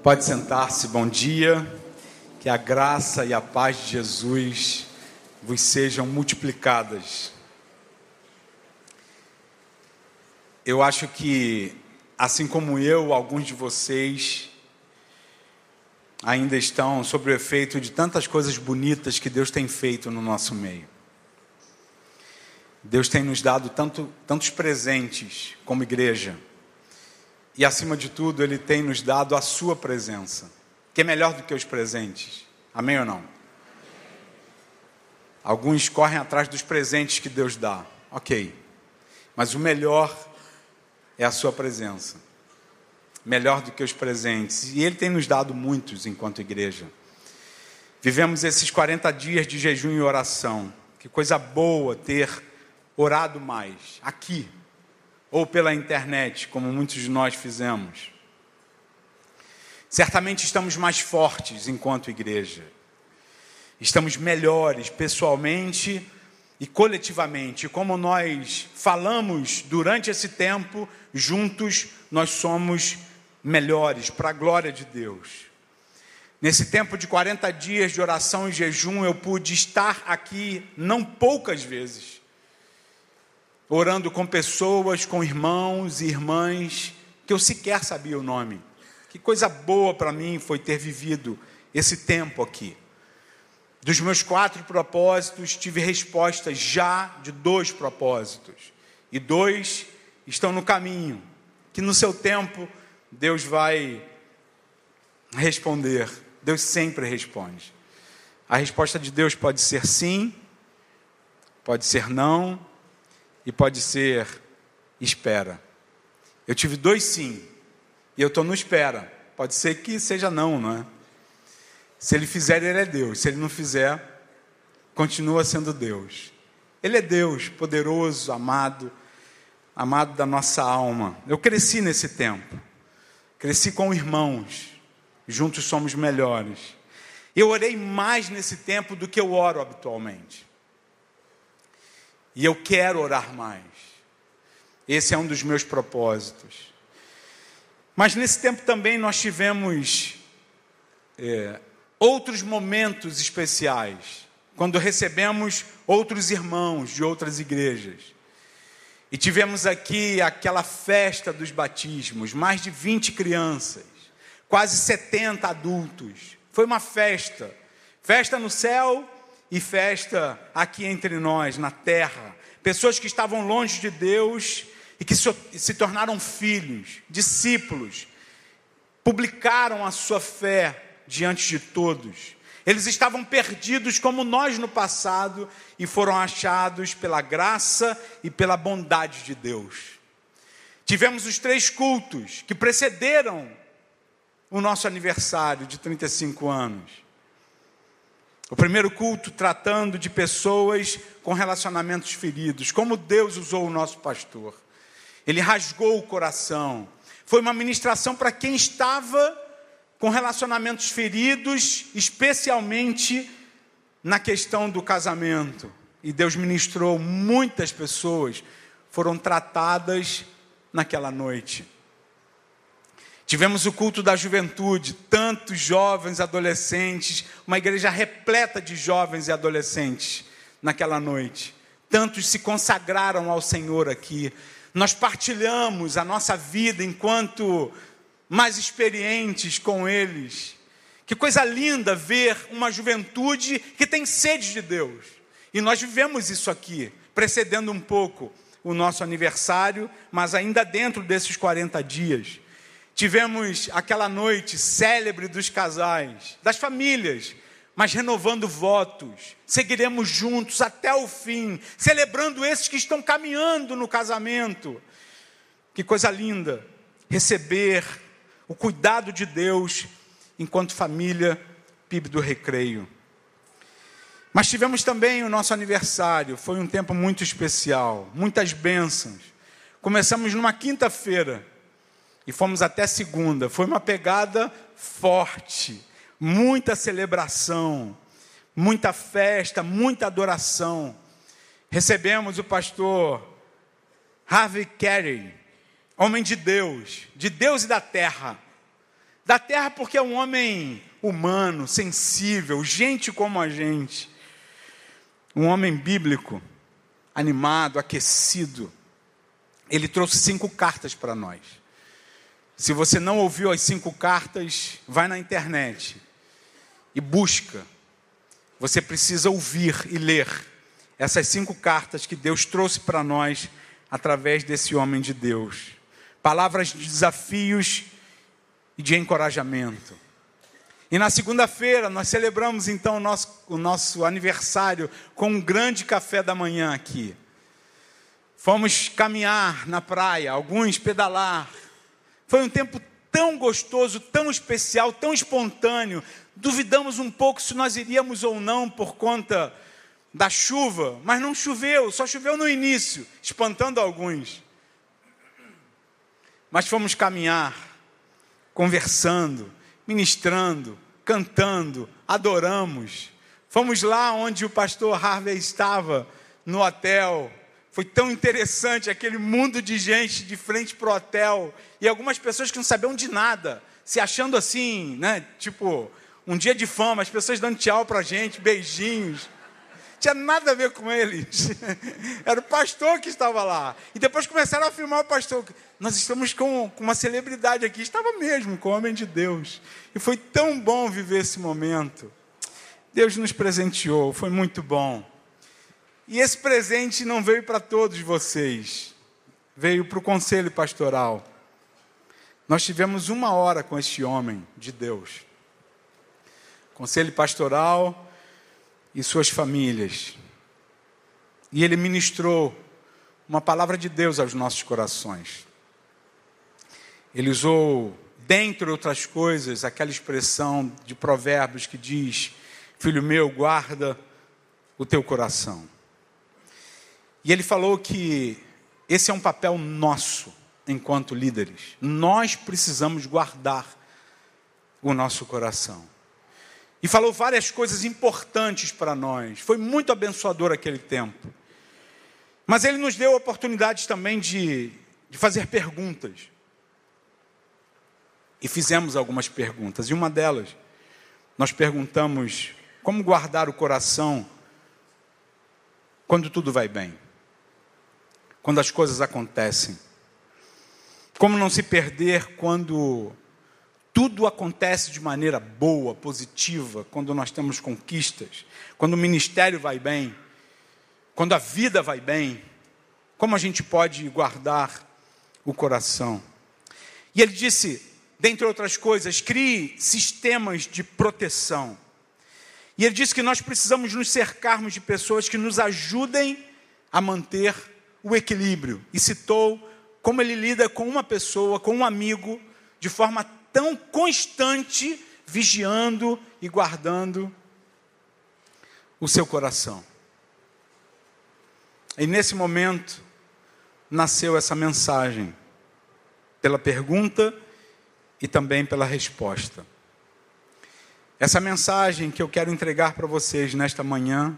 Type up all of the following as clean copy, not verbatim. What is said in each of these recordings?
Pode sentar-se, bom dia, que a graça e a paz de Jesus vos sejam multiplicadas. Eu acho que, assim como eu, alguns de vocês ainda estão sob o efeito de tantas coisas bonitas que Deus tem feito no nosso meio. Deus tem nos dado tantos presentes como igreja. E, acima de tudo, Ele tem nos dado a sua presença, que é melhor do que os presentes. Amém ou não? Alguns correm atrás dos presentes que Deus dá. Ok. Mas o melhor é a sua presença. Melhor do que os presentes. E Ele tem nos dado muitos enquanto igreja. Vivemos esses 40 dias de jejum e oração. Que coisa boa ter orado mais aqui. Ou pela internet, como muitos de nós fizemos. Certamente estamos mais fortes enquanto igreja. Estamos melhores pessoalmente e coletivamente. Como nós falamos durante esse tempo, juntos nós somos melhores, para a glória de Deus. Nesse tempo de 40 dias de oração e jejum, eu pude estar aqui não poucas vezes. Orando com pessoas, com irmãos e irmãs, que eu sequer sabia o nome. Que coisa boa para mim foi ter vivido esse tempo aqui. Dos meus 4 propósitos, tive respostas já de 2 propósitos. E 2 estão no caminho, que no seu tempo Deus vai responder. Deus sempre responde. A resposta de Deus pode ser sim, pode ser não, e pode ser espera. Eu tive 2 sim, e eu estou no espera. Pode ser que seja não é? Se Ele fizer, Ele é Deus. Se Ele não fizer, continua sendo Deus. Ele é Deus, poderoso, amado da nossa alma. Eu cresci nesse tempo. Cresci com irmãos. Juntos somos melhores. Eu orei mais nesse tempo do que eu oro habitualmente. E eu quero orar mais. Esse é um dos meus propósitos. Mas nesse tempo também nós tivemos outros momentos especiais. Quando recebemos outros irmãos de outras igrejas. E tivemos aqui aquela festa dos batismos. Mais de 20 crianças. Quase 70 adultos. Foi uma festa. Festa no céu. E festa aqui entre nós, na terra. Pessoas que estavam longe de Deus e que se tornaram filhos, discípulos. Publicaram a sua fé diante de todos. Eles estavam perdidos como nós no passado e foram achados pela graça e pela bondade de Deus. Tivemos os 3 cultos que precederam o nosso aniversário de 35 anos. O primeiro culto tratando de pessoas com relacionamentos feridos. Como Deus usou o nosso pastor. Ele rasgou o coração. Foi uma ministração para quem estava com relacionamentos feridos, especialmente na questão do casamento. E Deus ministrou, muitas pessoas foram tratadas naquela noite. Tivemos o culto da juventude, tantos jovens, adolescentes, uma igreja repleta de jovens e adolescentes naquela noite. Tantos se consagraram ao Senhor aqui. Nós partilhamos a nossa vida enquanto mais experientes com eles. Que coisa linda ver uma juventude que tem sede de Deus. E nós vivemos isso aqui, precedendo um pouco o nosso aniversário, mas ainda dentro desses 40 dias. Tivemos aquela noite célebre dos casais, das famílias, mas renovando votos. Seguiremos juntos até o fim, celebrando esses que estão caminhando no casamento. Que coisa linda, receber o cuidado de Deus enquanto família PIB do Recreio. Mas tivemos também o nosso aniversário, foi um tempo muito especial, muitas bênçãos. Começamos numa quinta-feira. E fomos até segunda. Foi uma pegada forte. Muita celebração. Muita festa. Muita adoração. Recebemos o pastor Harvey Carey. Homem de Deus e da terra. Da terra porque é um homem humano, sensível, gente como a gente. Um homem bíblico, animado, aquecido. Ele trouxe 5 cartas para nós. Se você não ouviu as 5 cartas, vai na internet e busca. Você precisa ouvir e ler essas 5 cartas que Deus trouxe para nós através desse homem de Deus. Palavras de desafios e de encorajamento. E na segunda-feira nós celebramos então o nosso aniversário com um grande café da manhã aqui. Fomos caminhar na praia, alguns pedalar. Foi um tempo tão gostoso, tão especial, tão espontâneo. Duvidamos um pouco se nós iríamos ou não por conta da chuva, mas não choveu, só choveu no início, espantando alguns. Mas fomos caminhar, conversando, ministrando, cantando, adoramos. Fomos lá onde o pastor Harvey estava, no hotel. Foi tão interessante aquele mundo de gente de frente para o hotel. E algumas pessoas que não sabiam de nada, se achando assim, né? Tipo, um dia de fama, as pessoas dando tchau para a gente, beijinhos. Tinha nada a ver com eles. Era o pastor que estava lá. E depois começaram a filmar o pastor. Nós estamos com uma celebridade aqui. Estava mesmo com o homem de Deus. E foi tão bom viver esse momento. Deus nos presenteou, foi muito bom. E esse presente não veio para todos vocês. Veio para o conselho pastoral. Nós tivemos 1 hora com este homem de Deus. Conselho pastoral e suas famílias. E ele ministrou uma palavra de Deus aos nossos corações. Ele usou, dentre outras coisas, aquela expressão de Provérbios que diz: filho meu, guarda o teu coração. E ele falou que esse é um papel nosso, enquanto líderes. Nós precisamos guardar o nosso coração. E falou várias coisas importantes para nós. Foi muito abençoador aquele tempo. Mas ele nos deu oportunidades também de fazer perguntas. E fizemos algumas perguntas. E uma delas, nós perguntamos: como guardar o coração quando tudo vai bem? Quando as coisas acontecem? Como não se perder quando tudo acontece de maneira boa, positiva, quando nós temos conquistas, quando o ministério vai bem, quando a vida vai bem? Como a gente pode guardar o coração? E ele disse, dentre outras coisas, crie sistemas de proteção. E ele disse que nós precisamos nos cercarmos de pessoas que nos ajudem a manter o equilíbrio. E citou como ele lida com uma pessoa, com um amigo, de forma tão constante, vigiando e guardando o seu coração. E nesse momento, nasceu essa mensagem, pela pergunta e também pela resposta. Essa mensagem que eu quero entregar para vocês nesta manhã,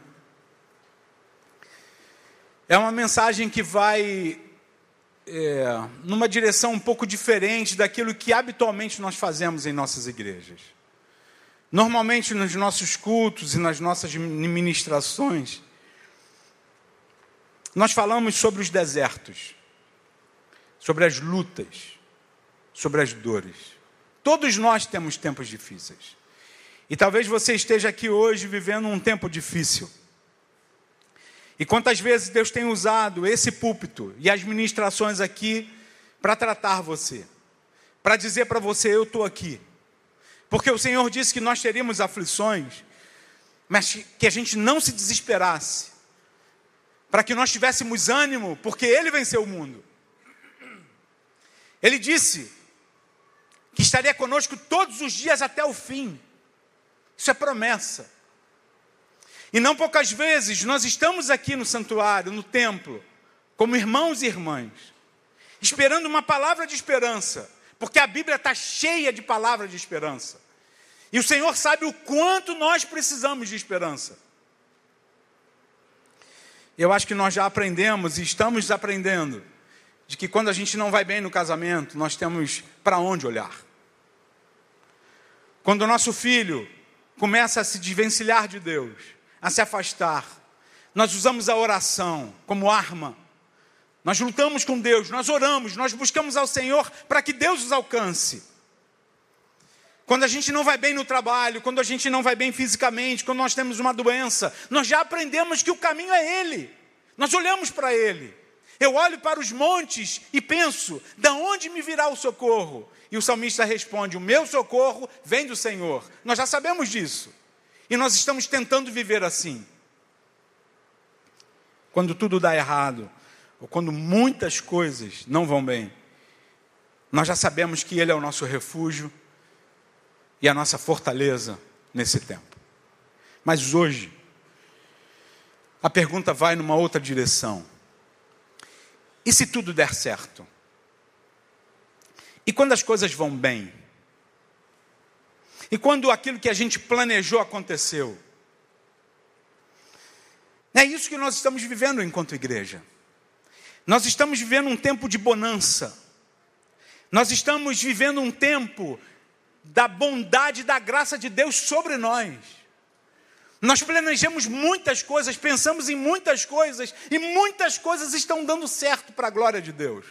é uma mensagem que vai numa direção um pouco diferente daquilo que habitualmente nós fazemos em nossas igrejas. Normalmente nos nossos cultos e nas nossas ministrações, nós falamos sobre os desertos, sobre as lutas, sobre as dores. Todos nós temos tempos difíceis. E talvez você esteja aqui hoje vivendo um tempo difícil. E quantas vezes Deus tem usado esse púlpito e as ministrações aqui para tratar você, para dizer para você: eu estou aqui. Porque o Senhor disse que nós teríamos aflições, mas que a gente não se desesperasse, para que nós tivéssemos ânimo, porque Ele venceu o mundo. Ele disse que estaria conosco todos os dias até o fim. Isso é promessa. E não poucas vezes nós estamos aqui no santuário, no templo, como irmãos e irmãs, esperando uma palavra de esperança, porque a Bíblia está cheia de palavras de esperança. E o Senhor sabe o quanto nós precisamos de esperança. Eu acho que nós já aprendemos e estamos aprendendo de que quando a gente não vai bem no casamento, nós temos para onde olhar. Quando o nosso filho começa a se desvencilhar de Deus, a se afastar, nós usamos a oração como arma. Nós lutamos com Deus, nós oramos, nós buscamos ao Senhor para que Deus os alcance. Quando a gente não vai bem no trabalho, quando a gente não vai bem fisicamente, quando nós temos uma doença, nós já aprendemos que o caminho é Ele. Nós olhamos para Ele. Eu olho para os montes e penso, de onde me virá o socorro? E o salmista responde, o meu socorro vem do Senhor. Nós já sabemos disso. E nós estamos tentando viver assim. Quando tudo dá errado, ou quando muitas coisas não vão bem, nós já sabemos que Ele é o nosso refúgio e a nossa fortaleza nesse tempo. Mas hoje, a pergunta vai numa outra direção. E se tudo der certo? E quando as coisas vão bem? E quando aquilo que a gente planejou aconteceu? É isso que nós estamos vivendo enquanto igreja. Nós estamos vivendo um tempo de bonança. Nós estamos vivendo um tempo da bondade e da graça de Deus sobre nós. Nós planejamos muitas coisas, pensamos em muitas coisas, e muitas coisas estão dando certo para a glória de Deus.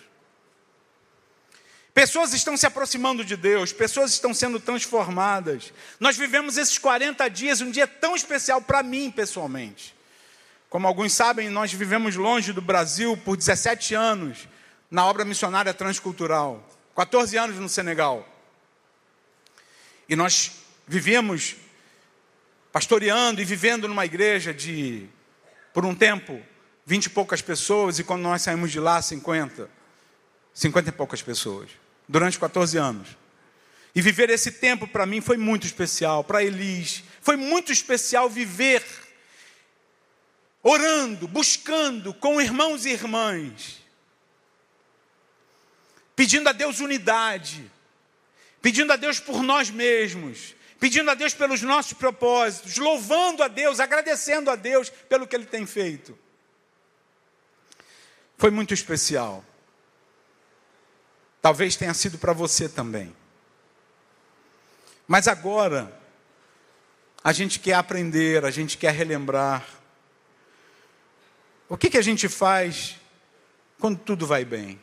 Pessoas estão se aproximando de Deus, pessoas estão sendo transformadas. Nós vivemos esses 40 dias, um dia tão especial para mim pessoalmente. Como alguns sabem, nós vivemos longe do Brasil por 17 anos, na obra missionária transcultural, 14 anos no Senegal. E nós vivíamos pastoreando e vivendo numa igreja de, por um tempo, 20 e poucas pessoas, e quando nós saímos de lá, 50 e poucas pessoas, durante 14 anos. E viver esse tempo para mim foi muito especial, para Elis, foi muito especial viver orando, buscando com irmãos e irmãs, pedindo a Deus unidade, pedindo a Deus por nós mesmos, pedindo a Deus pelos nossos propósitos, louvando a Deus, agradecendo a Deus pelo que Ele tem feito. Foi muito especial. Talvez tenha sido para você também. Mas agora, a gente quer aprender, a gente quer relembrar. O que a gente faz quando tudo vai bem?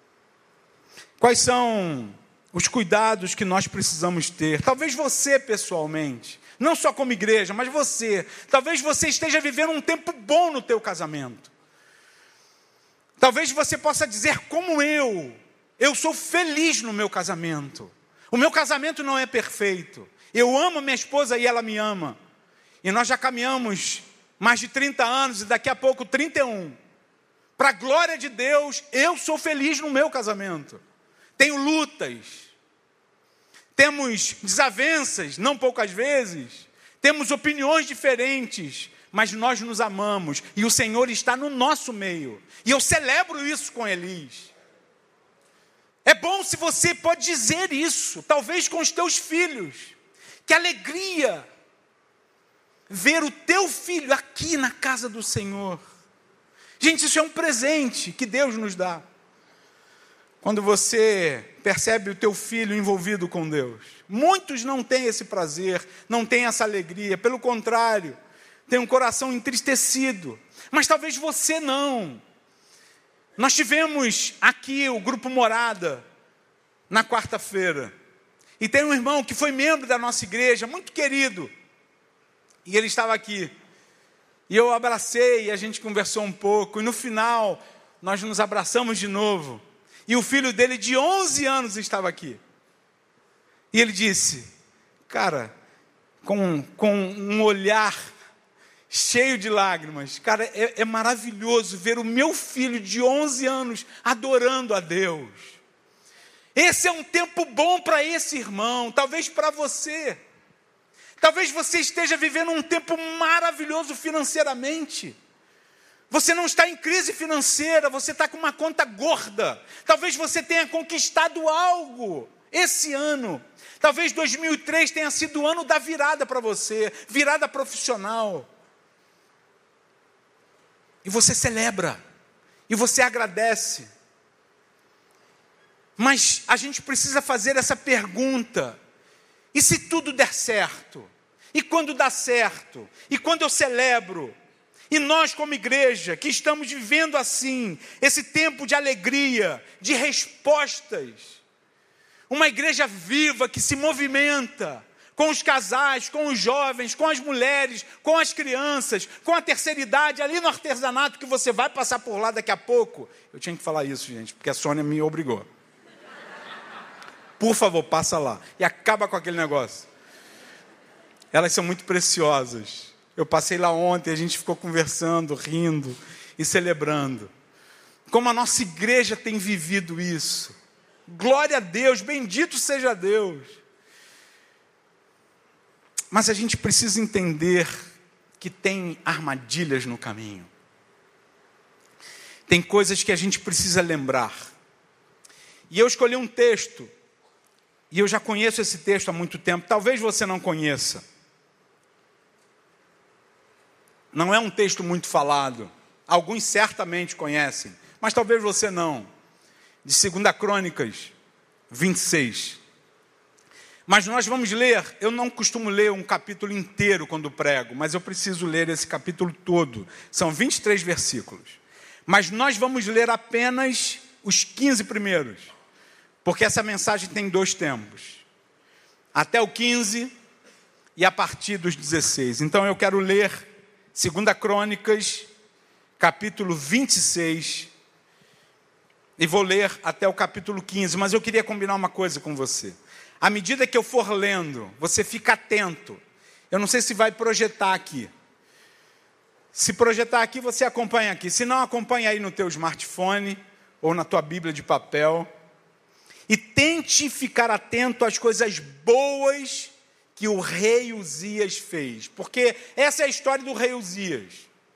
Quais são os cuidados que nós precisamos ter? Talvez você pessoalmente, não só como igreja, mas você. Talvez você esteja vivendo um tempo bom no teu casamento. Talvez você possa dizer como eu sou feliz no meu casamento. O meu casamento não é perfeito. Eu amo minha esposa e ela me ama. E nós já caminhamos mais de 30 anos e daqui a pouco 31. Para a glória de Deus, eu sou feliz no meu casamento. Tenho lutas, temos desavenças, não poucas vezes, temos opiniões diferentes, mas nós nos amamos e o Senhor está no nosso meio. E eu celebro isso com Elis. É bom se você pode dizer isso, talvez com os teus filhos. Que alegria ver o teu filho aqui na casa do Senhor. Gente, isso é um presente que Deus nos dá. Quando você percebe o teu filho envolvido com Deus. Muitos não têm esse prazer, não têm essa alegria. Pelo contrário, têm um coração entristecido. Mas talvez você não. Nós tivemos aqui o Grupo Morada, na quarta-feira. E tem um irmão que foi membro da nossa igreja, muito querido. E ele estava aqui. E eu o abracei, e a gente conversou um pouco. E no final, nós nos abraçamos de novo. E o filho dele, de 11 anos, estava aqui. E ele disse, cara, com um olhar cheio de lágrimas, cara, é maravilhoso ver o meu filho de 11 anos adorando a Deus. Esse é um tempo bom para esse irmão, talvez para você. Talvez você esteja vivendo um tempo maravilhoso financeiramente. Você não está em crise financeira, você está com uma conta gorda. Talvez você tenha conquistado algo esse ano. Talvez 2003 tenha sido o ano da virada para você, virada profissional. E você celebra, e você agradece. Mas a gente precisa fazer essa pergunta. E se tudo der certo? E quando dá certo? E quando eu celebro? E nós, como igreja, que estamos vivendo assim, esse tempo de alegria, de respostas, uma igreja viva que se movimenta com os casais, com os jovens, com as mulheres, com as crianças, com a terceira idade, ali no artesanato que você vai passar por lá daqui a pouco. Eu tinha que falar isso, gente, porque a Sônia me obrigou. Por favor, passa lá e acaba com aquele negócio. Elas são muito preciosas. Eu passei lá ontem, a gente ficou conversando, rindo e celebrando. Como a nossa igreja tem vivido isso. Glória a Deus, bendito seja Deus. Mas a gente precisa entender que tem armadilhas no caminho. Tem coisas que a gente precisa lembrar. E eu escolhi um texto, e eu já conheço esse texto há muito tempo, talvez você não conheça. Não é um texto muito falado, alguns certamente conhecem, mas talvez você não. De 2 Crônicas 26. Mas nós vamos ler, eu não costumo ler um capítulo inteiro quando prego, mas eu preciso ler esse capítulo todo. São 23 versículos. Mas nós vamos ler apenas os 15 primeiros, porque essa mensagem tem 2 tempos. Até o 15 e a partir dos 16. Então eu quero ler 2 Crônicas, capítulo 26, e vou ler até o capítulo 15, mas eu queria combinar uma coisa com você. À medida que eu for lendo, você fica atento. Eu não sei se vai projetar aqui. Se projetar aqui, você acompanha aqui. Se não, acompanha aí no teu smartphone ou na tua Bíblia de papel. E tente ficar atento às coisas boas que o rei Uzias fez. Porque essa é a história do rei Uzias.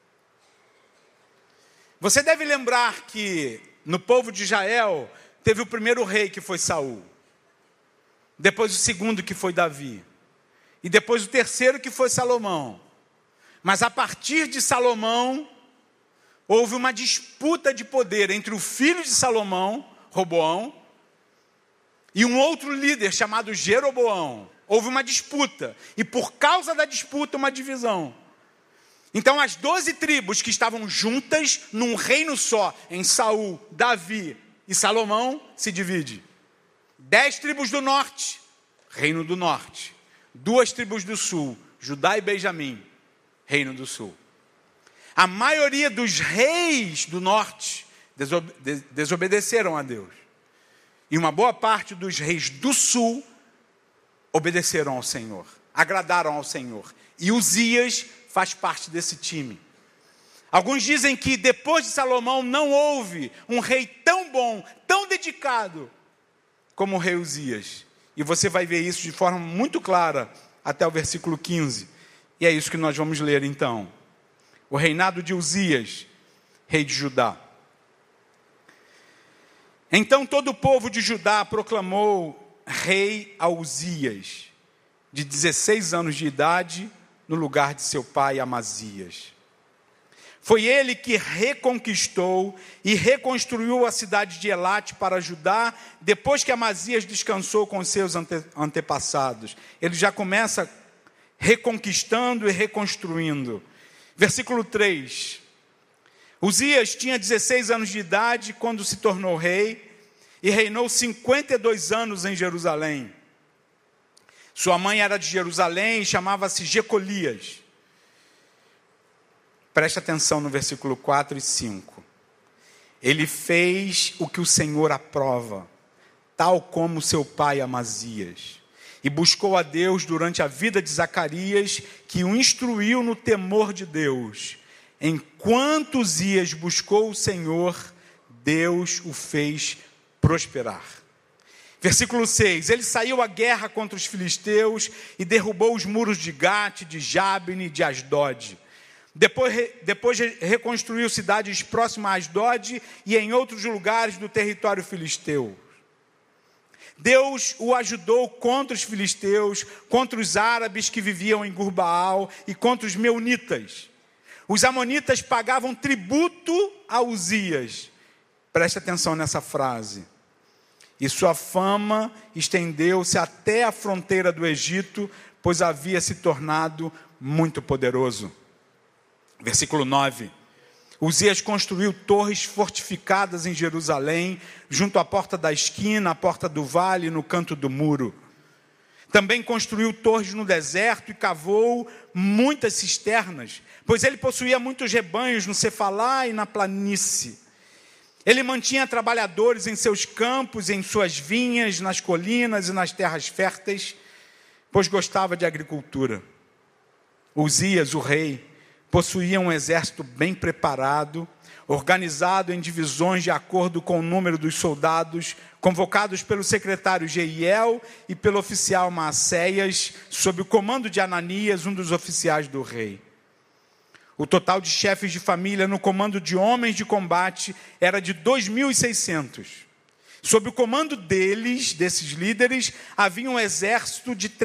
Você deve lembrar que no povo de Israel teve o primeiro rei que foi Saul. Depois o segundo que foi Davi. E depois o terceiro que foi Salomão. Mas a partir de Salomão, houve uma disputa de poder entre o filho de Salomão, Roboão, e um outro líder chamado Jeroboão. Houve uma disputa. E por causa da disputa, uma divisão. Então as 12 tribos que estavam juntas num reino só, em Saul, Davi e Salomão, se divide. 10 tribos do norte, reino do norte. 2 tribos do sul, Judá e Benjamim, reino do sul. A maioria dos reis do norte desobedeceram a Deus. E uma boa parte dos reis do sul obedeceram ao Senhor, agradaram ao Senhor. E Uzias faz parte desse time. Alguns dizem que depois de Salomão não houve um rei tão bom, tão dedicado, como o rei Uzias. E você vai ver isso de forma muito clara até o versículo 15. E é isso que nós vamos ler então. O reinado de Uzias, rei de Judá. Então todo o povo de Judá proclamou rei a Uzias, de 16 anos de idade, no lugar de seu pai Amazias. Foi ele que reconquistou e reconstruiu a cidade de Elate para Judá, depois que Amazias descansou com seus antepassados. Ele já começa reconquistando e reconstruindo. Versículo 3. Uzias tinha 16 anos de idade quando se tornou rei e reinou 52 anos em Jerusalém. Sua mãe era de Jerusalém e chamava-se Jecolias. Preste atenção no versículo 4 e 5. Ele fez o que o Senhor aprova, tal como seu pai Amazias, e buscou a Deus durante a vida de Zacarias, que o instruiu no temor de Deus. Enquanto Uzias buscou o Senhor, Deus o fez prosperar. Versículo 6. Ele saiu à guerra contra os filisteus e derrubou os muros de Gate, de Jabne e de Asdod. Depois reconstruiu cidades próximas a Asdod e em outros lugares do território filisteu. Deus o ajudou contra os filisteus, contra os árabes que viviam em Gurbaal e contra os meunitas. Os amonitas pagavam tributo a Uzias. Preste atenção nessa frase. e sua fama estendeu-se até a fronteira do Egito, pois havia se tornado muito poderoso. Versículo 9. Uzias construiu torres fortificadas em Jerusalém, junto à porta da esquina, à porta do vale, no canto do muro. Também construiu torres no deserto e cavou muitas cisternas, pois ele possuía muitos rebanhos no Cefalá e na planície. Ele mantinha trabalhadores em seus campos, em suas vinhas, nas colinas e nas terras férteis, pois gostava de agricultura. Uzias, o rei, possuía um exército bem preparado, organizado em divisões de acordo com o número dos soldados, convocados pelo secretário Jeiel e pelo oficial Maacéias, sob o comando de Ananias, um dos oficiais do rei. O total de chefes de família no comando de homens de combate era de 2.600. Sob o comando desses líderes, havia um exército de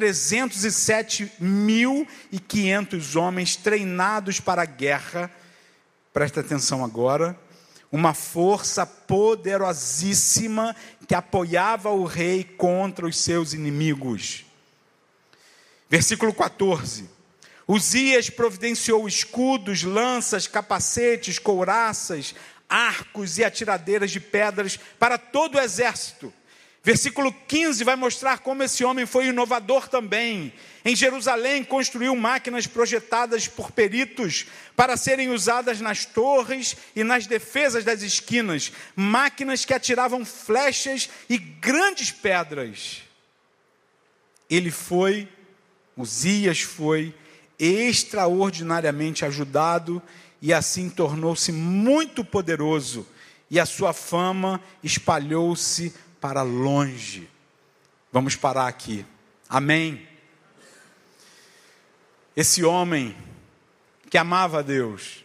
307.500 homens treinados para a guerra. Presta atenção agora. Uma força poderosíssima que apoiava o rei contra os seus inimigos. Versículo 14. Uzias providenciou escudos, lanças, capacetes, couraças, arcos e atiradeiras de pedras para todo o exército. Versículo 15 vai mostrar como esse homem foi inovador também. Em Jerusalém construiu máquinas projetadas por peritos para serem usadas nas torres e nas defesas das esquinas. Máquinas que atiravam flechas e grandes pedras. Uzias foi extraordinariamente ajudado e assim tornou-se muito poderoso, e a sua fama espalhou-se para longe. Vamos parar aqui. Amém? Esse homem que amava a Deus,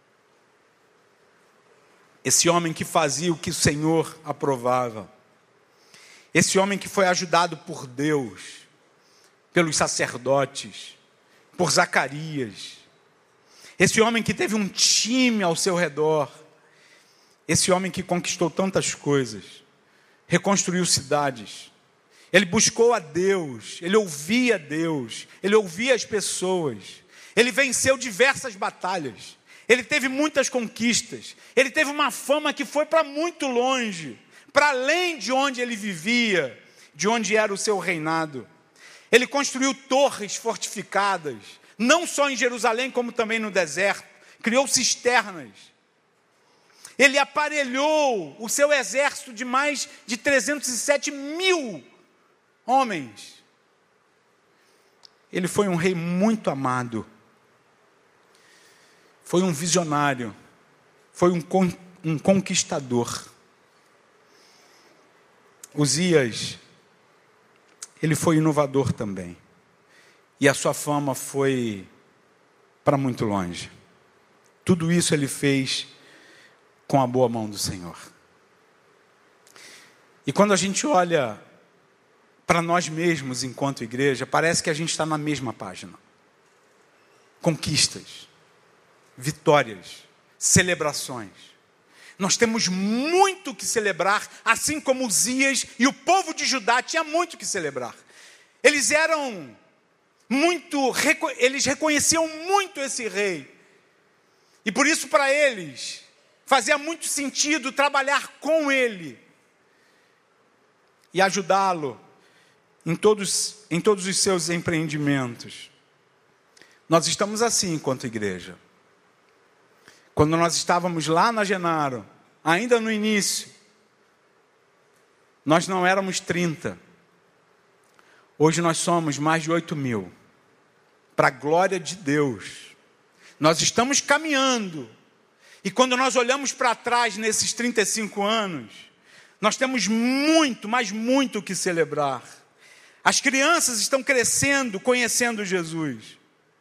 esse homem que fazia o que o Senhor aprovava, esse homem que foi ajudado por Deus, pelos sacerdotes, por Zacarias, esse homem que teve um time ao seu redor, esse homem que conquistou tantas coisas, reconstruiu cidades, ele buscou a Deus, ele ouvia Deus, ele ouvia as pessoas, ele venceu diversas batalhas, ele teve muitas conquistas, ele teve uma fama que foi para muito longe, para além de onde ele vivia, de onde era o seu reinado. Ele construiu torres fortificadas, não só em Jerusalém, como também no deserto. Criou cisternas. Ele aparelhou o seu exército de mais de 307.000 homens. Ele foi um rei muito amado. Foi um visionário. Foi um conquistador. Uzias, ele foi inovador também. E a sua fama foi para muito longe. Tudo isso ele fez com a boa mão do Senhor. E quando a gente olha para nós mesmos enquanto igreja, parece que a gente está na mesma página. Conquistas, vitórias, celebrações. Nós temos muito que celebrar, assim como Uzias e o povo de Judá tinha muito que celebrar. Eles reconheciam muito esse rei. E por isso para eles fazia muito sentido trabalhar com ele e ajudá-lo em todos os seus empreendimentos. Nós estamos assim enquanto igreja. Quando nós estávamos lá na Genaro, ainda no início, nós não éramos 30. Hoje nós somos mais de 8.000. Para a glória de Deus. Nós estamos caminhando. E quando nós olhamos para trás nesses 35 anos, nós temos muito, mas muito que celebrar. As crianças estão crescendo, conhecendo Jesus.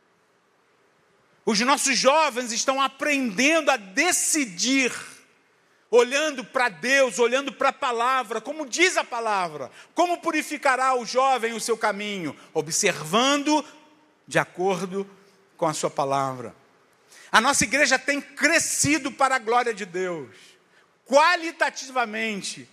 Os nossos jovens estão aprendendo a decidir, olhando para Deus, olhando para a palavra, como diz a palavra. Como purificará o jovem o seu caminho? Observando de acordo com a sua palavra. A nossa igreja tem crescido para a glória de Deus, qualitativamente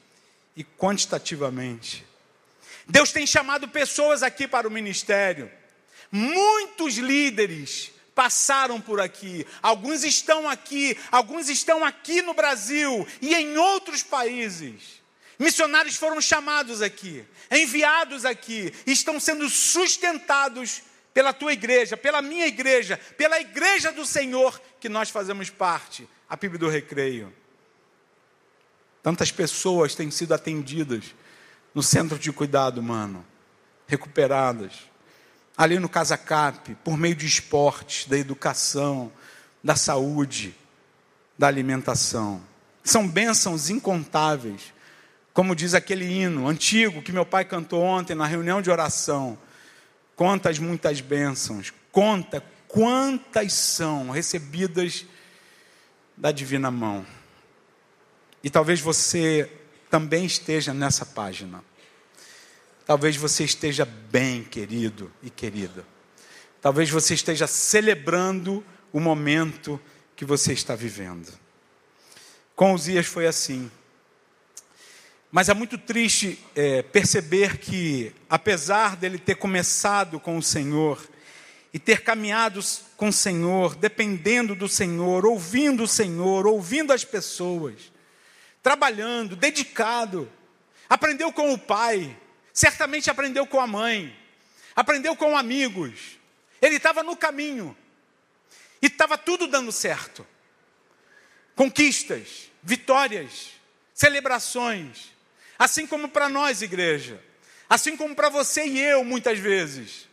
e quantitativamente. Deus tem chamado pessoas aqui para o ministério. Muitos líderes passaram por aqui. Alguns estão aqui no Brasil e em outros países. Missionários foram chamados aqui, enviados aqui, e estão sendo sustentados pela tua igreja, pela minha igreja, pela igreja do Senhor, que nós fazemos parte, a PIB do Recreio. Tantas pessoas têm sido atendidas no centro de cuidado humano, recuperadas, ali no Casa Cap, por meio de esportes, da educação, da saúde, da alimentação. São bênçãos incontáveis, como diz aquele hino antigo que meu pai cantou ontem na reunião de oração. Conta as muitas bênçãos, conta quantas são recebidas da divina mão. E talvez você também esteja nessa página. Talvez você esteja bem, querido e querida. Talvez você esteja celebrando o momento que você está vivendo. Com Uzias foi assim. Mas é muito triste perceber que, apesar dele ter começado com o Senhor, e ter caminhado com o Senhor, dependendo do Senhor, ouvindo o Senhor, ouvindo as pessoas, trabalhando, dedicado, aprendeu com o pai, certamente aprendeu com a mãe, aprendeu com amigos, ele estava no caminho, e estava tudo dando certo, conquistas, vitórias, celebrações, assim como para nós, igreja, assim como para você e eu, muitas vezes.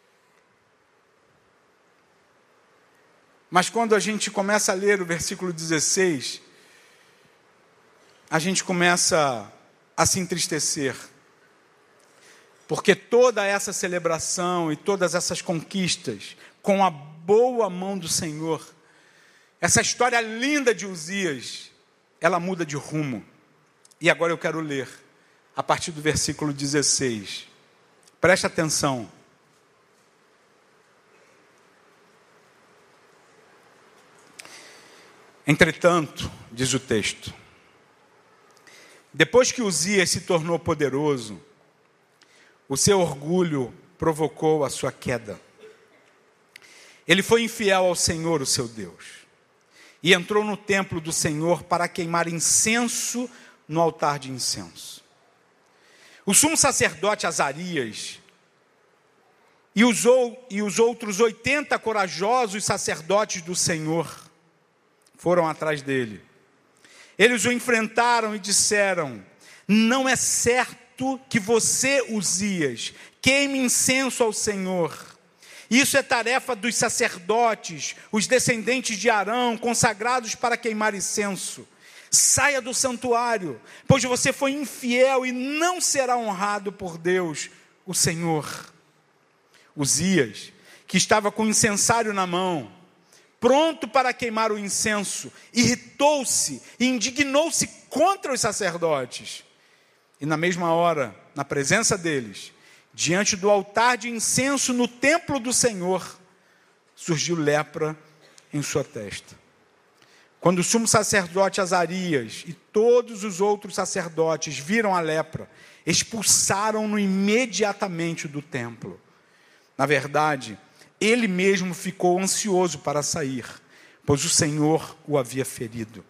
Mas quando a gente começa a ler o versículo 16, a gente começa a se entristecer, porque toda essa celebração e todas essas conquistas, com a boa mão do Senhor, essa história linda de Uzias, ela muda de rumo. E agora eu quero ler, a partir do versículo 16. Preste atenção. Entretanto, diz o texto, depois que Uzias se tornou poderoso, o seu orgulho provocou a sua queda. Ele foi infiel ao Senhor, o seu Deus, e entrou no templo do Senhor para queimar incenso no altar de incenso. O sumo sacerdote Azarias e os outros 80 corajosos sacerdotes do Senhor foram atrás dele. Eles o enfrentaram e disseram: não é certo que você, Uzias, queime incenso ao Senhor. Isso é tarefa dos sacerdotes, os descendentes de Arão, consagrados para queimar incenso. Saia do santuário, pois você foi infiel e não será honrado por Deus, o Senhor. Uzias, que estava com o incensário na mão, pronto para queimar o incenso, irritou-se e indignou-se contra os sacerdotes. E na mesma hora, na presença deles, diante do altar de incenso no templo do Senhor, surgiu lepra em sua testa. Quando o sumo sacerdote Azarias e todos os outros sacerdotes viram a lepra, expulsaram-no imediatamente do templo. Na verdade, ele mesmo ficou ansioso para sair, pois o Senhor o havia ferido.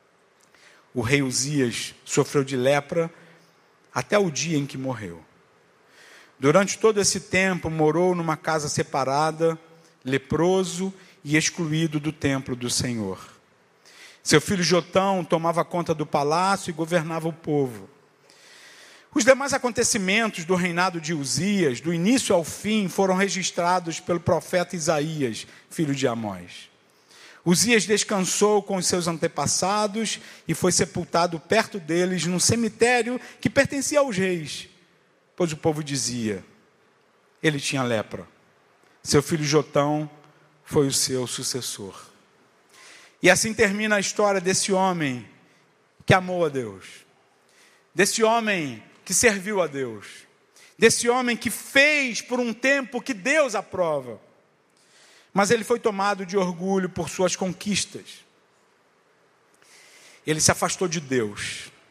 O rei Uzias sofreu de lepra até o dia em que morreu. Durante todo esse tempo, morou numa casa separada, leproso e excluído do templo do Senhor. Seu filho Jotão tomava conta do palácio e governava o povo. Os demais acontecimentos do reinado de Uzias, do início ao fim, foram registrados pelo profeta Isaías, filho de Amós. Uzias descansou com os seus antepassados e foi sepultado perto deles num cemitério que pertencia aos reis, pois o povo dizia: ele tinha lepra. Seu filho Jotão foi o seu sucessor. E assim termina a história desse homem que amou a Deus, desse homem que serviu a Deus, desse homem que fez por um tempo que Deus aprova. Mas ele foi tomado de orgulho por suas conquistas. Ele se afastou de Deus.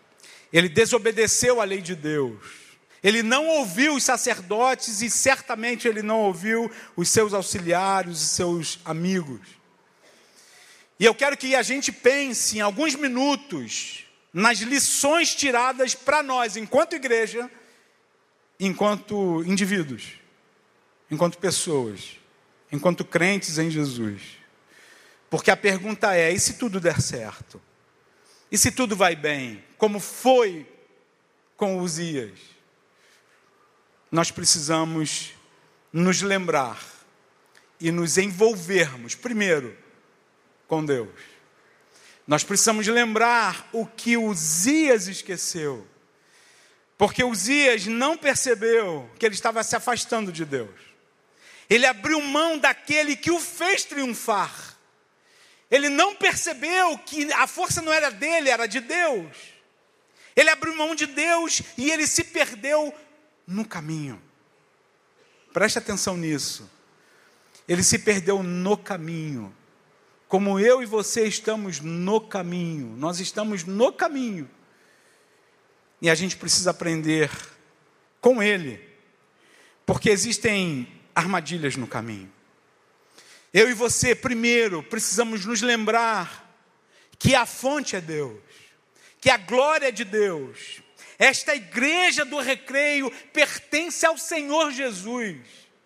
Ele desobedeceu à lei de Deus. Ele não ouviu os sacerdotes e certamente ele não ouviu os seus auxiliares, os seus amigos. E eu quero que a gente pense em alguns minutos nas lições tiradas para nós, enquanto igreja, enquanto indivíduos, enquanto pessoas, enquanto crentes em Jesus. Porque a pergunta é, e se tudo der certo? E se tudo vai bem? Como foi com Uzias? Nós precisamos nos lembrar e nos envolvermos, primeiro, com Deus. Nós precisamos lembrar o que Uzias esqueceu. Porque Uzias não percebeu que ele estava se afastando de Deus. Ele abriu mão daquele que o fez triunfar. Ele não percebeu que a força não era dele, era de Deus. Ele abriu mão de Deus e ele se perdeu no caminho. Preste atenção nisso. Ele se perdeu no caminho. Como eu e você estamos no caminho. Nós estamos no caminho. E a gente precisa aprender com ele. Porque existem armadilhas no caminho. Eu e você, primeiro, precisamos nos lembrar que a fonte é Deus. Que a glória é de Deus. Esta igreja do Recreio pertence ao Senhor Jesus.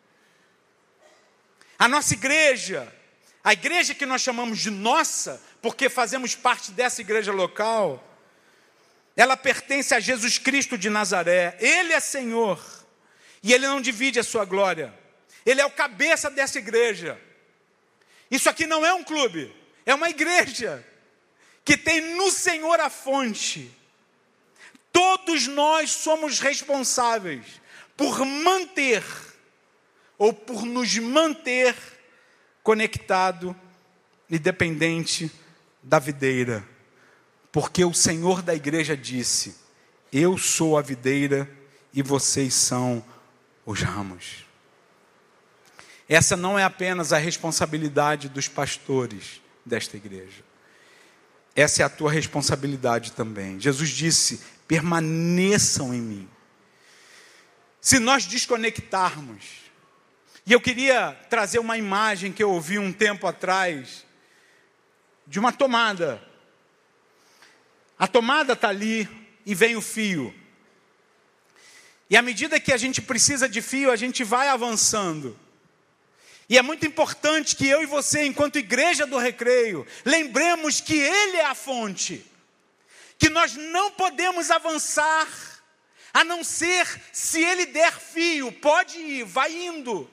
A nossa igreja, a igreja que nós chamamos de nossa, porque fazemos parte dessa igreja local, ela pertence a Jesus Cristo de Nazaré. Ele é Senhor e Ele não divide a sua glória. Ele é o cabeça dessa igreja. Isso aqui não é um clube, é uma igreja que tem no Senhor a fonte. Todos nós somos responsáveis por manter ou por nos manter conectado e dependente da videira. Porque o Senhor da igreja disse: eu sou a videira e vocês são os ramos. Essa não é apenas a responsabilidade dos pastores desta igreja. Essa é a tua responsabilidade também. Jesus disse: permaneçam em mim. Se nós desconectarmos, e eu queria trazer uma imagem que eu ouvi um tempo atrás, de uma tomada. A tomada está ali e vem o fio. E à medida que a gente precisa de fio, a gente vai avançando. E é muito importante que eu e você, enquanto igreja do Recreio, lembremos que Ele é a fonte. Que nós não podemos avançar, a não ser se Ele der fio. Pode ir, vai indo.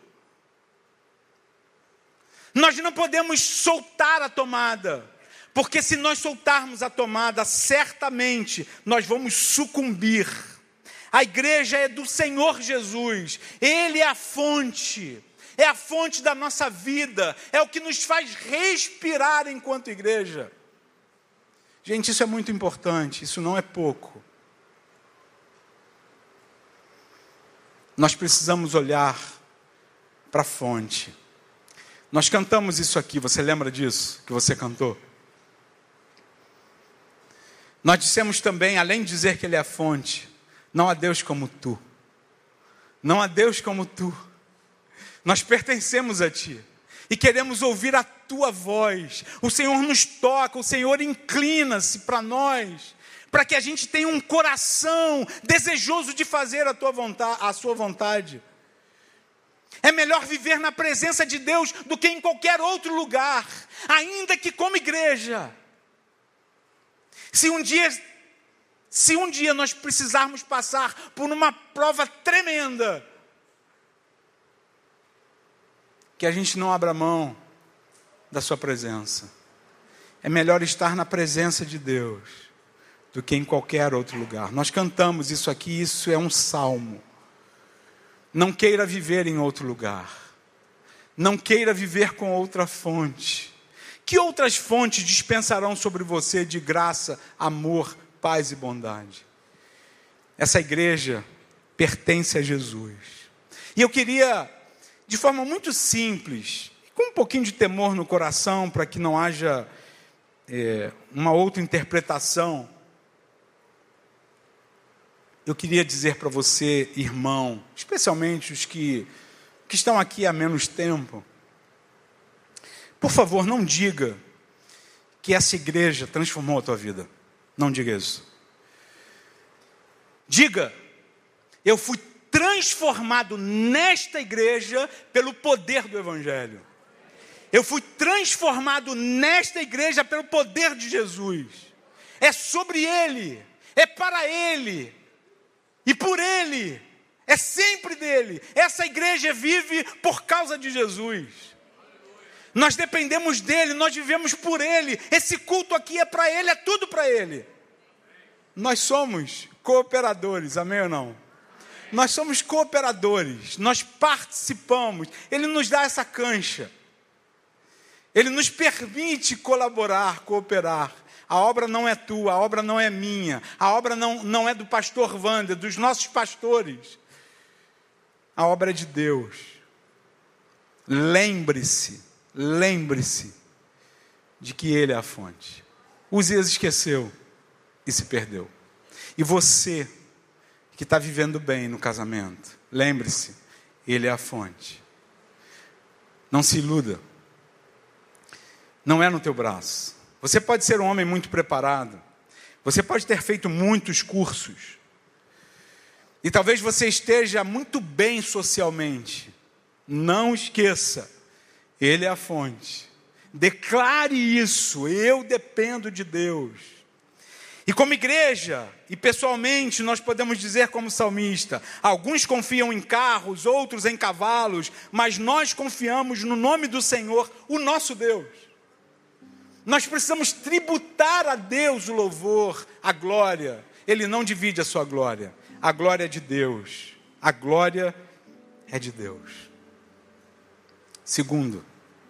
Nós não podemos soltar a tomada. Porque se nós soltarmos a tomada, certamente nós vamos sucumbir. A igreja é do Senhor Jesus. Ele é a fonte. É a fonte da nossa vida. É o que nos faz respirar enquanto igreja. Gente, isso é muito importante. Isso não é pouco. Nós precisamos olhar para a fonte. Nós cantamos isso aqui. Você lembra disso que você cantou? Nós dissemos também, além de dizer que Ele é a fonte, não há Deus como Tu. Não há Deus como Tu. Nós pertencemos a Ti. E queremos ouvir a Tua voz. O Senhor nos toca, o Senhor inclina-se para nós. Para que a gente tenha um coração desejoso de fazer a Sua vontade. É melhor viver na presença de Deus do que em qualquer outro lugar. Ainda que como igreja. Se um dia nós precisarmos passar por uma prova tremenda, que a gente não abra mão da sua presença. É melhor estar na presença de Deus do que em qualquer outro lugar. Nós cantamos isso aqui, isso é um salmo. Não queira viver em outro lugar. Não queira viver com outra fonte. Que outras fontes dispensarão sobre você de graça, amor, paz e bondade? Essa igreja pertence a Jesus. E eu queria, de forma muito simples, com um pouquinho de temor no coração, para que não haja uma outra interpretação, eu queria dizer para você, irmão, especialmente os que estão aqui há menos tempo, por favor, não diga que essa igreja transformou a tua vida. Não diga isso. Diga, eu fui transformado nesta igreja pelo poder do Evangelho. Eu fui transformado nesta igreja pelo poder de Jesus. É sobre Ele, é para Ele e por Ele, é sempre dele. Essa igreja vive por causa de Jesus. Nós dependemos dele, nós vivemos por ele. Esse culto aqui é para ele, é tudo para ele. Nós somos cooperadores, amém ou não? Nós somos cooperadores, nós participamos. Ele nos dá essa cancha. Ele nos permite colaborar, cooperar. A obra não é tua, a obra não é minha. A obra não é do pastor Wander, dos nossos pastores. A obra é de Deus. Lembre-se de que Ele é a fonte. Uzias esqueceu e se perdeu. E você que está vivendo bem no casamento, lembre-se, Ele é a fonte. Não se iluda. Não é no teu braço. Você pode ser um homem muito preparado. Você pode ter feito muitos cursos. E talvez você esteja muito bem socialmente. Não esqueça, Ele é a fonte. Declare isso, eu dependo de Deus. E como igreja, e pessoalmente, nós podemos dizer como salmista, alguns confiam em carros, outros em cavalos, mas nós confiamos no nome do Senhor, o nosso Deus. Nós precisamos tributar a Deus o louvor, a glória. Ele não divide a sua glória. A glória é de Deus. A glória é de Deus. Segundo,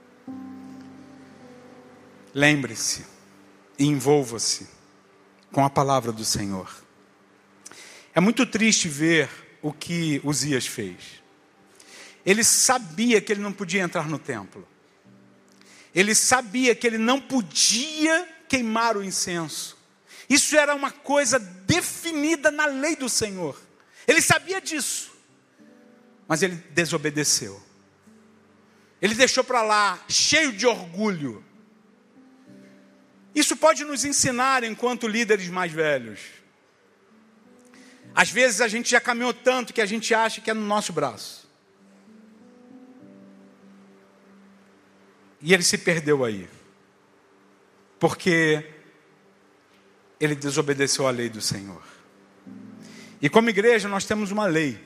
lembre-se e envolva-se com a palavra do Senhor. É muito triste ver o que Uzias fez. Ele sabia que ele não podia entrar no templo. Ele sabia que ele não podia queimar o incenso. Isso era uma coisa definida na lei do Senhor. Ele sabia disso. Mas ele desobedeceu. Ele deixou para lá, cheio de orgulho. Isso pode nos ensinar enquanto líderes mais velhos. Às vezes a gente já caminhou tanto que a gente acha que é no nosso braço. E ele se perdeu aí. Porque ele desobedeceu à lei do Senhor. E como igreja nós temos uma lei.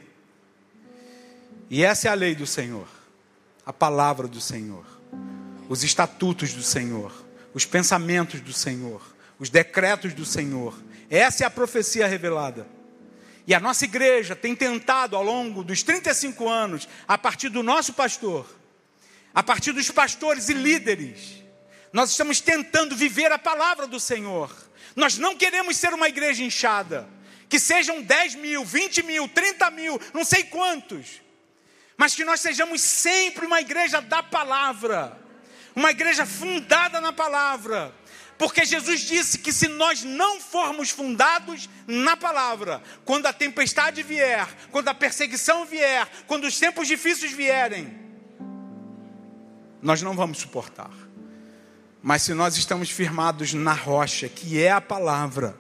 E essa é a lei do Senhor. A palavra do Senhor. Os estatutos do Senhor. Os pensamentos do Senhor. Os decretos do Senhor. Essa é a profecia revelada. E a nossa igreja tem tentado ao longo dos 35 anos, a partir do nosso pastor, a partir dos pastores e líderes, nós estamos tentando viver a palavra do Senhor. Nós não queremos ser uma igreja inchada, que sejam 10 mil, 20 mil, 30 mil, não sei quantos, mas que nós sejamos sempre uma igreja da palavra, uma igreja fundada na palavra, porque Jesus disse que se nós não formos fundados na palavra, quando a tempestade vier, quando a perseguição vier, quando os tempos difíceis vierem, nós não vamos suportar. Mas se nós estamos firmados na rocha, que é a palavra,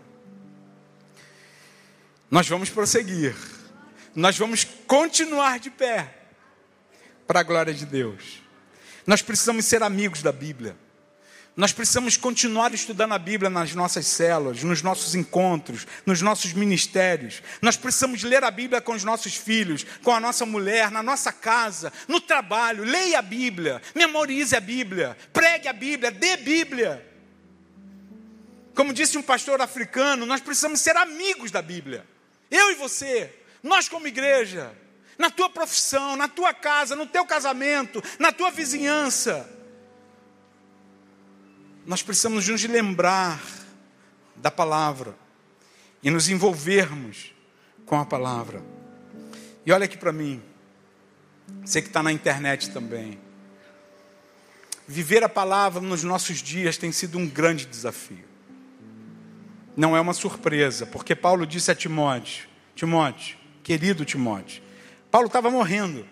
nós vamos prosseguir. Nós vamos continuar de pé para a glória de Deus. Nós precisamos ser amigos da Bíblia. Nós precisamos continuar estudando a Bíblia nas nossas células, nos nossos encontros, nos nossos ministérios. Nós precisamos ler a Bíblia com os nossos filhos, com a nossa mulher, na nossa casa, no trabalho. Leia a Bíblia, memorize a Bíblia, pregue a Bíblia, dê Bíblia. Como disse um pastor africano, nós precisamos ser amigos da Bíblia. Eu e você, nós como igreja, na tua profissão, na tua casa, no teu casamento, na tua vizinhança. Nós precisamos nos lembrar da palavra e nos envolvermos com a palavra. E olha aqui para mim, você que está na internet também. Viver a palavra nos nossos dias tem sido um grande desafio. Não é uma surpresa, porque Paulo disse a Timóteo Timóteo, querido Timóteo. Paulo estava morrendo.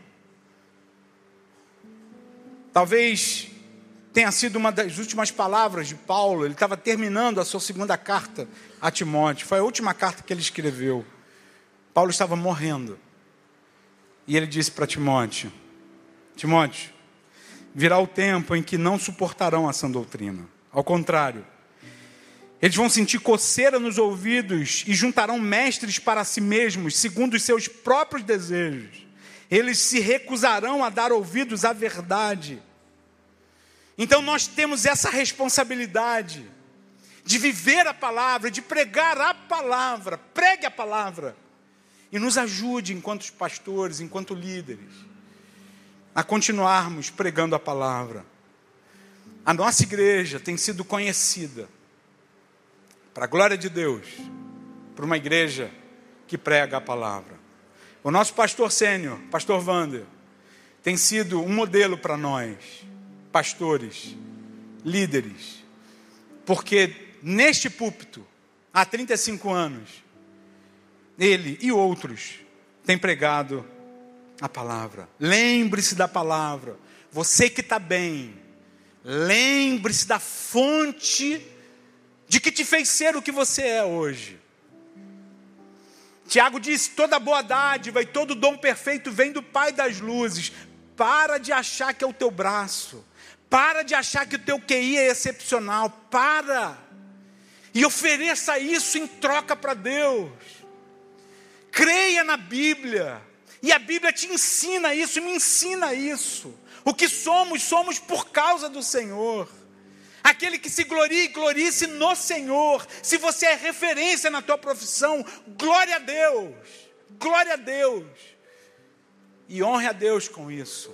Talvez tenha sido uma das últimas palavras de Paulo. Ele estava terminando a sua segunda carta a Timóteo. Foi a última carta que ele escreveu. Paulo estava morrendo. E ele disse para Timóteo: Timóteo, virá o tempo em que não suportarão a sã doutrina. Ao contrário, eles vão sentir coceira nos ouvidos e juntarão mestres para si mesmos, segundo os seus próprios desejos. Eles se recusarão a dar ouvidos à verdade. Então nós temos essa responsabilidade de viver a palavra, de pregar a palavra. Pregue a palavra. E nos ajude, enquanto pastores, enquanto líderes, a continuarmos pregando a palavra. A nossa igreja tem sido conhecida, para a glória de Deus, por uma igreja que prega a palavra. O nosso pastor sênior, pastor Wander, tem sido um modelo para nós, pastores, líderes, porque neste púlpito, há 35 anos, ele e outros têm pregado a palavra. Lembre-se da palavra. Você que está bem, lembre-se da fonte de que te fez ser o que você é hoje. Tiago disse: toda boa dádiva e todo dom perfeito vem do Pai das luzes. Para de achar que é o teu braço. Para de achar que o teu QI é excepcional. Para. E ofereça isso em troca para Deus. Creia na Bíblia. E a Bíblia te ensina isso e me ensina isso. O que somos, somos por causa do Senhor. Aquele que se glorie, glorie-se no Senhor. Se você é referência na tua profissão, glória a Deus. Glória a Deus. E honre a Deus com isso.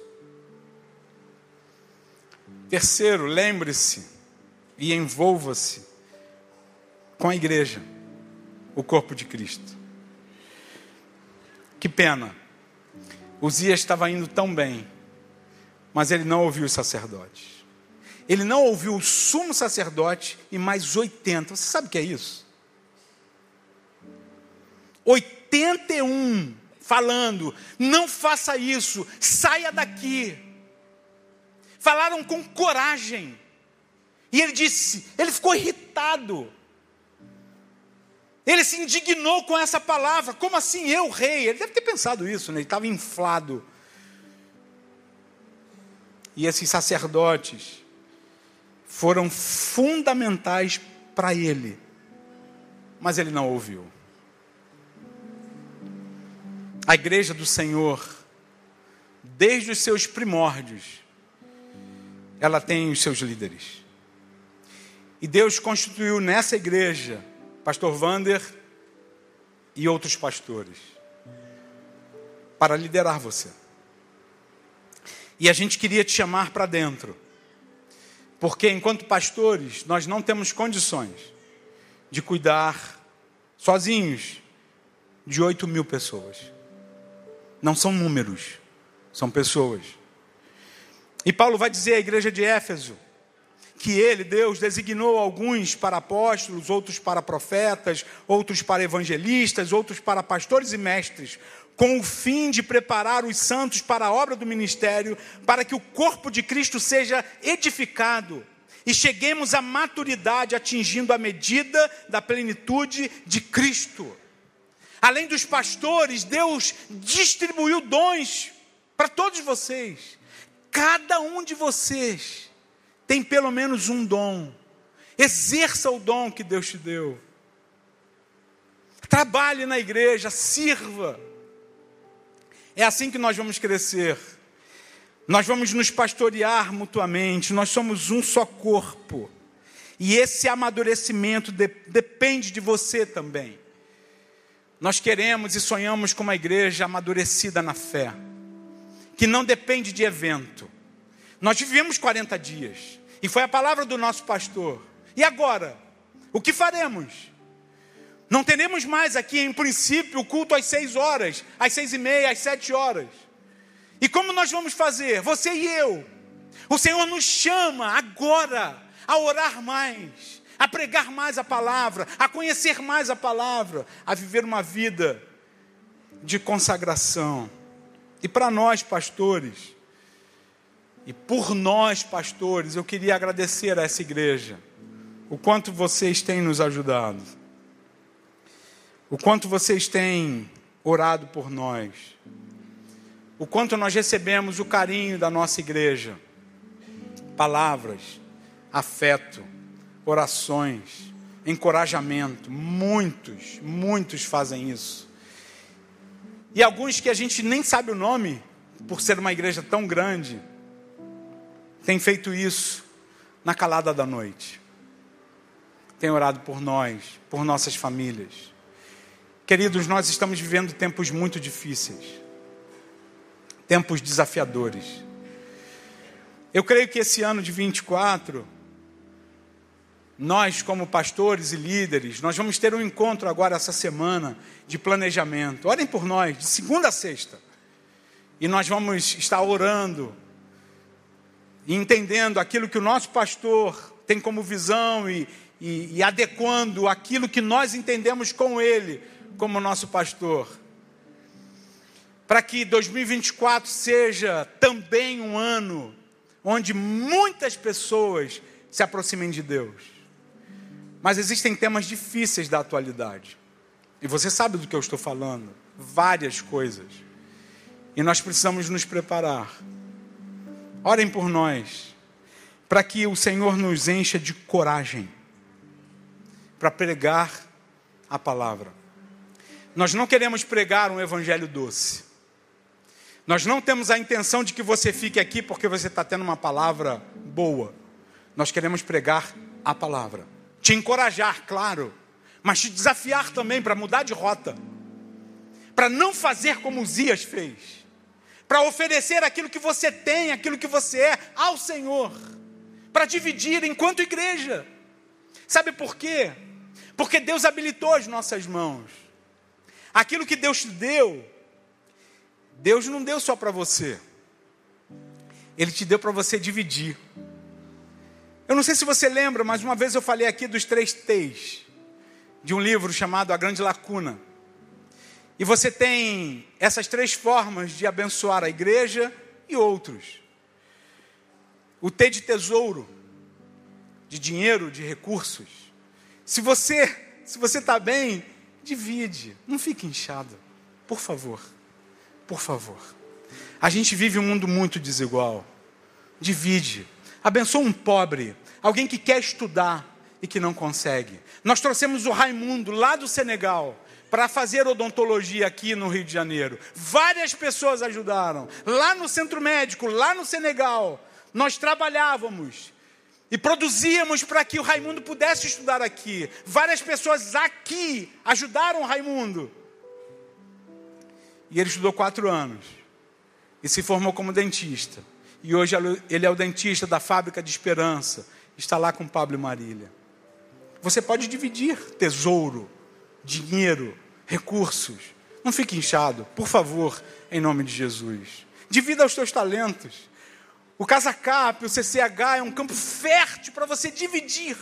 Terceiro, lembre-se e envolva-se com a igreja, o corpo de Cristo. Que pena. Uzias estava indo tão bem, mas ele não ouviu os sacerdotes. Ele não ouviu o sumo sacerdote e mais 80. Você sabe o que é isso? 81 falando: não faça isso, saia daqui. Falaram com coragem. E ele disse, ele ficou irritado. Ele se indignou com essa palavra. Como assim, eu, rei? Ele deve ter pensado isso, né? Ele estava inflado. E esses sacerdotes foram fundamentais para ele. Mas ele não ouviu. A igreja do Senhor, desde os seus primórdios, ela tem os seus líderes. E Deus constituiu nessa igreja pastor Wander e outros pastores para liderar você. E a gente queria te chamar para dentro, porque enquanto pastores nós não temos condições de cuidar sozinhos de 8.000 pessoas. Não são números, são pessoas. E Paulo vai dizer à igreja de Éfeso que ele, Deus, designou alguns para apóstolos, outros para profetas, outros para evangelistas, outros para pastores e mestres, com o fim de preparar os santos para a obra do ministério, para que o corpo de Cristo seja edificado e cheguemos à maturidade, atingindo a medida da plenitude de Cristo. Além dos pastores, Deus distribuiu dons para todos vocês. Cada um de vocês tem pelo menos um dom. Exerça o dom que Deus te deu. Trabalhe na igreja, sirva. É assim que nós vamos crescer. Nós vamos nos pastorear mutuamente. Nós somos um só corpo. E esse amadurecimento depende de você também. Nós queremos e sonhamos com uma igreja amadurecida na fé, que não depende de evento. Nós vivemos 40 dias, e foi a palavra do nosso pastor. E agora? O que faremos? Não teremos mais aqui, em princípio, o culto às 6 horas, às 6h30, às 7 horas. E como nós vamos fazer? Você e eu. O Senhor nos chama agora a orar mais, a pregar mais a palavra, a conhecer mais a palavra, a viver uma vida de consagração. E para nós, pastores, e por nós, pastores, eu queria agradecer a essa igreja, o quanto vocês têm nos ajudado, o quanto vocês têm orado por nós, o quanto nós recebemos o carinho da nossa igreja, palavras, afeto, orações, encorajamento. Muitos fazem isso. E alguns que a gente nem sabe o nome, por ser uma igreja tão grande, têm feito isso na calada da noite. Tem orado por nós, por nossas famílias. Queridos, nós estamos vivendo tempos muito difíceis. Tempos desafiadores. Eu creio que esse ano de 24, nós como pastores e líderes, nós vamos ter um encontro agora essa semana de planejamento. Orem por nós, de segunda a sexta. E nós vamos estar orando e entendendo aquilo que o nosso pastor tem como visão e adequando aquilo que nós entendemos com ele como nosso pastor. Para que 2024 seja também um ano onde muitas pessoas se aproximem de Deus. Mas existem temas difíceis da atualidade. E você sabe do que eu estou falando. Várias coisas. E nós precisamos nos preparar. Orem por nós, para que o Senhor nos encha de coragem para pregar a palavra. Nós não queremos pregar um evangelho doce. Nós não temos a intenção de que você fique aqui porque você está tendo uma palavra boa. Nós queremos pregar a palavra. Te encorajar, claro, mas te desafiar também para mudar de rota. Para não fazer como Uzias fez. Para oferecer aquilo que você tem, aquilo que você é ao Senhor. Para dividir enquanto igreja. Sabe por quê? Porque Deus habilitou as nossas mãos. Aquilo que Deus te deu, Deus não deu só para você. Ele te deu para você dividir. Eu não sei se você lembra, mas uma vez eu falei aqui dos 3 T's. De um livro chamado A Grande Lacuna. E você tem essas 3 formas de abençoar a igreja e outros. O T de tesouro, de dinheiro, de recursos. Se você está bem, divide. Não fique inchado. Por favor. Por favor. A gente vive um mundo muito desigual. Divide. Abençoa um pobre. Alguém que quer estudar e que não consegue. Nós trouxemos o Raimundo lá do Senegal para fazer odontologia aqui no Rio de Janeiro. Várias pessoas ajudaram. Lá no centro médico, lá no Senegal, nós trabalhávamos e produzíamos para que o Raimundo pudesse estudar aqui. Várias pessoas aqui ajudaram o Raimundo. E ele estudou 4 anos. E se formou como dentista. E hoje ele é o dentista da Fábrica de Esperança. Está lá com Pablo e Marília. Você pode dividir tesouro, dinheiro, recursos. Não fique inchado, por favor, em nome de Jesus. Divida os teus talentos. O CasaCap, o CCH é um campo fértil para você dividir.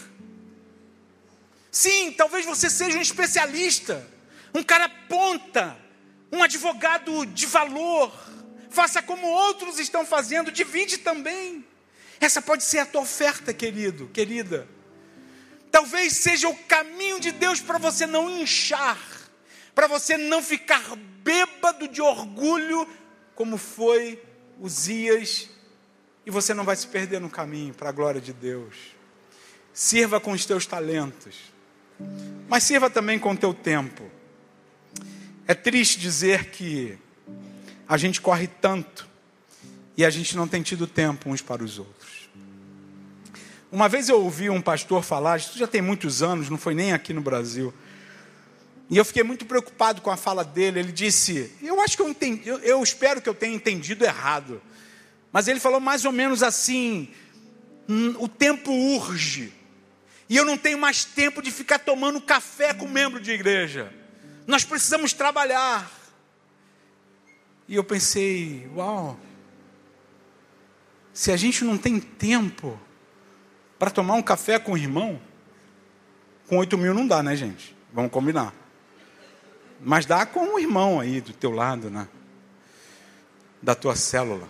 Sim, talvez você seja um especialista, um cara ponta, um advogado de valor. Faça como outros estão fazendo, divide também. Essa pode ser a tua oferta, querido, querida. Talvez seja o caminho de Deus para você não inchar, para você não ficar bêbado de orgulho, como foi Uzias, e você não vai se perder no caminho para a glória de Deus. Sirva com os teus talentos, mas sirva também com o teu tempo. É triste dizer que a gente corre tanto e a gente não tem tido tempo uns para os outros. Uma vez eu ouvi um pastor falar, isso já tem muitos anos, não foi nem aqui no Brasil, e eu fiquei muito preocupado com a fala dele. Ele disse, eu acho que eu entendi, eu espero que eu tenha entendido errado, mas ele falou mais ou menos assim, o tempo urge, e eu não tenho mais tempo de ficar tomando café com membro de igreja, nós precisamos trabalhar. E eu pensei, uau, se a gente não tem tempo para tomar um café com o irmão, com 8 mil não dá, né, gente? Vamos combinar. Mas dá com um irmão aí do teu lado, né? Da tua célula.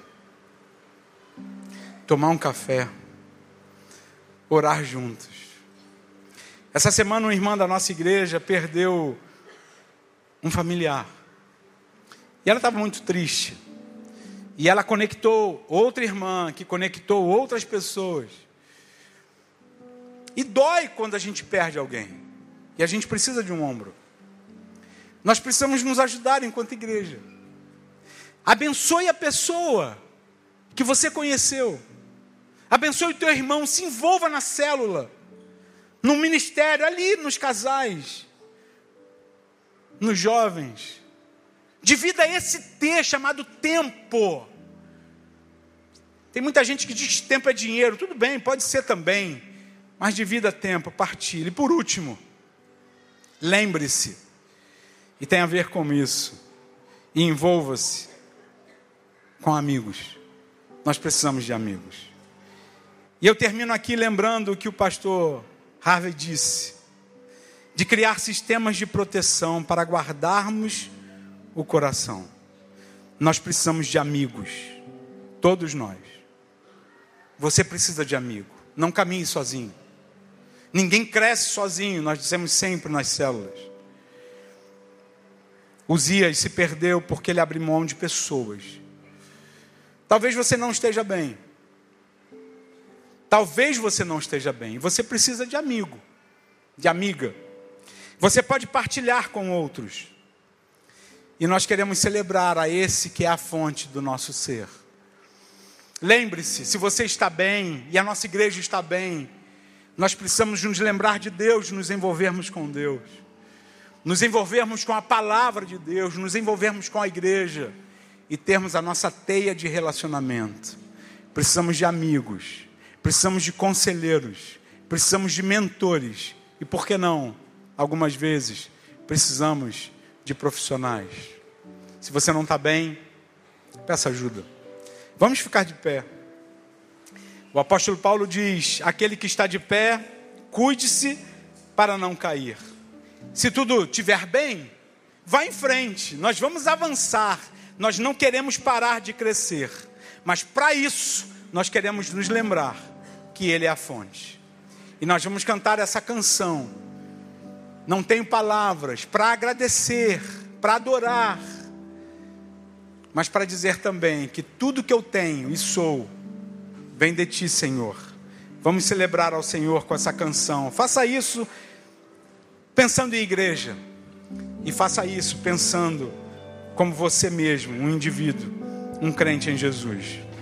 Tomar um café. Orar juntos. Essa semana uma irmã da nossa igreja perdeu um familiar. E ela estava muito triste. E ela conectou outra irmã, que conectou outras pessoas. E dói quando a gente perde alguém. E a gente precisa de um ombro. Nós precisamos nos ajudar enquanto igreja. Abençoe a pessoa que você conheceu. Abençoe o teu irmão, se envolva na célula, no ministério, ali nos casais, nos jovens. Divida esse T chamado tempo. Tem muita gente que diz que tempo é dinheiro. Tudo bem, pode ser também. Mas divida tempo, partilhe. E por último, lembre-se, e tem a ver com isso, e envolva-se com amigos. Nós precisamos de amigos. E eu termino aqui lembrando o que o pastor Harvey disse, de criar sistemas de proteção para guardarmos o coração. Nós precisamos de amigos, todos nós. Você precisa de amigo, não caminhe sozinho. Ninguém cresce sozinho, nós dizemos sempre nas células. Uzias se perdeu porque ele abriu mão de pessoas. Talvez você não esteja bem. Talvez você não esteja bem. Você precisa de amigo, de amiga. Você pode partilhar com outros. E nós queremos celebrar a esse que é a fonte do nosso ser. Lembre-se, se você está bem e a nossa igreja está bem, nós precisamos nos lembrar de Deus, nos envolvermos com Deus. Nos envolvermos com a palavra de Deus, nos envolvermos com a igreja e termos a nossa teia de relacionamento. Precisamos de amigos, precisamos de conselheiros, precisamos de mentores e, por que não, algumas vezes, precisamos de profissionais. Se você não está bem, peça ajuda. Vamos ficar de pé. O apóstolo Paulo diz: aquele que está de pé, cuide-se para não cair. Se tudo estiver bem, vá em frente, nós vamos avançar. Nós não queremos parar de crescer, mas para isso, nós queremos nos lembrar que Ele é a fonte. E nós vamos cantar essa canção. Não tenho palavras para agradecer, para adorar, mas para dizer também que tudo que eu tenho e sou, vem de Ti, Senhor. Vamos celebrar ao Senhor com essa canção. Faça isso pensando em igreja. E faça isso pensando como você mesmo, um indivíduo, um crente em Jesus.